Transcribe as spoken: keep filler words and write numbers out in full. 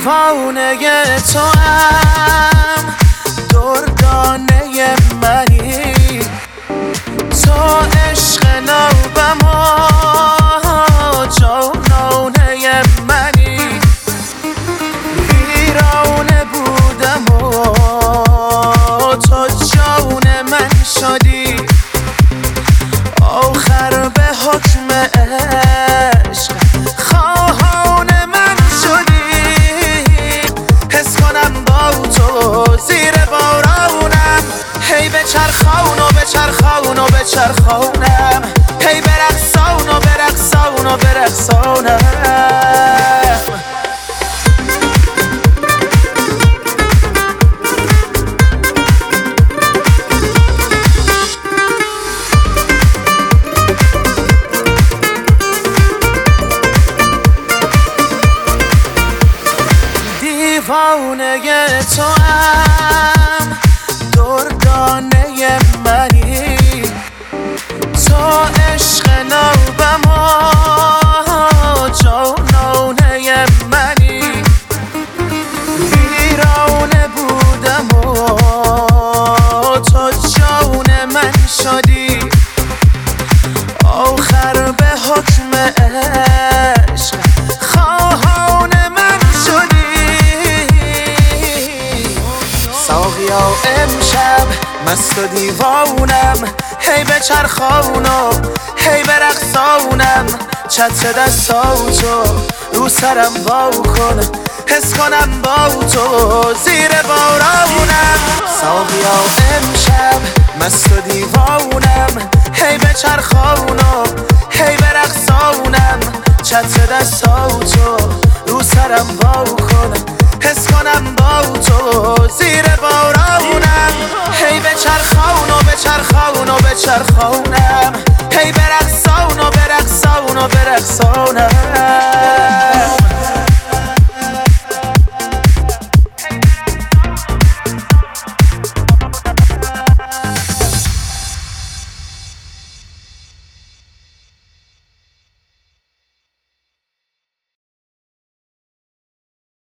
دیوانه تو هم دردانه منی، تو عشق نوبم و جانانه منی، ویرانه بودم و تو جان من شدی، آخر به حکم عشق خواهان من شدی. حس کنم با تو زیر بارانم، هی به چرخان و به چرخان و به چرخانم، هی برقصان و برقصان و برقصانم. دیوانه تو هم دردانه منی، تو عشق نوبم و جانانه منی، ویرانه بودم و تو جان من شدی، آخر به حکم عشق خواهان من شدی. ساقیا امشب مست و دیوانم، هی به چرخان و هی به رقصانم، چتر دستاتو رو سرم وا کن، حس کنم با تو زیر بارانم. ساقیا امشب مست و دیوانم، هی به چرخان و هی به رقصانم، چتر دستاتو رو سرم وا کن، حس کنم با تو زیر بارانم. هی به چرخان و به چرخان و به چرخانم، هی برقصان و برقصان و برقصانم.